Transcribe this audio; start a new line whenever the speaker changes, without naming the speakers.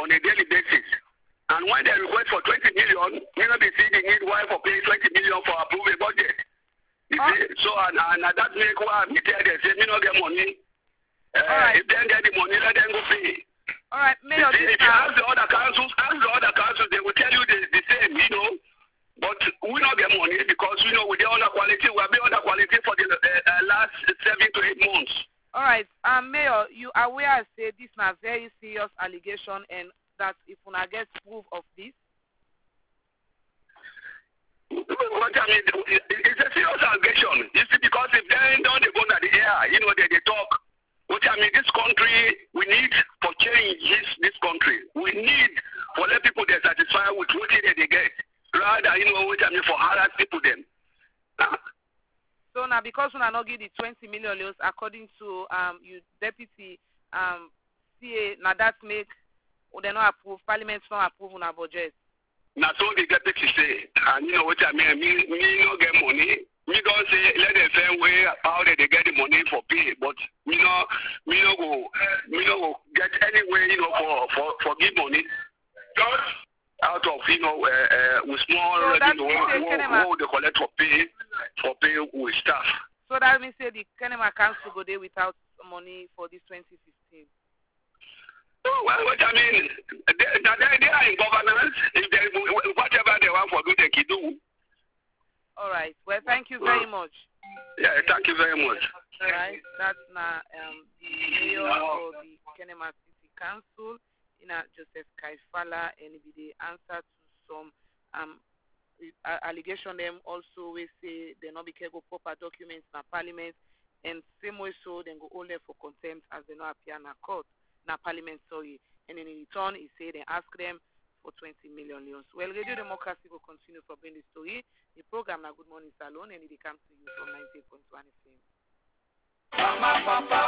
on a daily basis. And when they request for 20 million, you know, they say they need why for paying 20 million for approve a budget. You see? So, and that make why me tell them, say, me no get money.
Right.
If they get the money, let them go pay.
All right, Mayor.
If you ask the other councils, they will tell you the same, you know. But we don't get money because, you know, we the under quality. We have been under quality for the last 7 to 8 months.
All right, Mayor, you are aware say this is a very serious allegation and that if una get proof of this?
What I mean, it's a serious allegation. You see, because if they don't go to the air, you know, they talk. What I mean, this country, we need for change this country. We need for let people get satisfied with what they get. Rather, you know, what I mean, for harass people then.
So now, because we are not give the 20 million euros, according to you deputy CA, now that make they not approve, Parliament not approve on our budget.
Now, so the deputy say, and you know what I mean, me no get money. Me don't say let them same way how they get the money for pay, but me no go get any way, you know, for give money. Just out of, you know, with small
so
what they collect for pay with staff.
So that means say the Kenema Council go there without money for this 2016.
Well, what I mean, they are in governance. If they, whatever they want for do, they can do.
All right. Well, thank you very much.
Yeah, thank you very much.
All right. That's now the mayor of the Kenema City Council, Joseph Kaifala, and the answer to some allegation them also we say they not be careful proper documents in Parliament, and same way so they go only for contempt as they not appear in a court. Na Parliament, sorry, and in return, he said they ask them for 20 million euros. Well, Radio Democracy will continue for bring the story. The program, now Good Morning Salon, and it comes to you from 98.1 FM.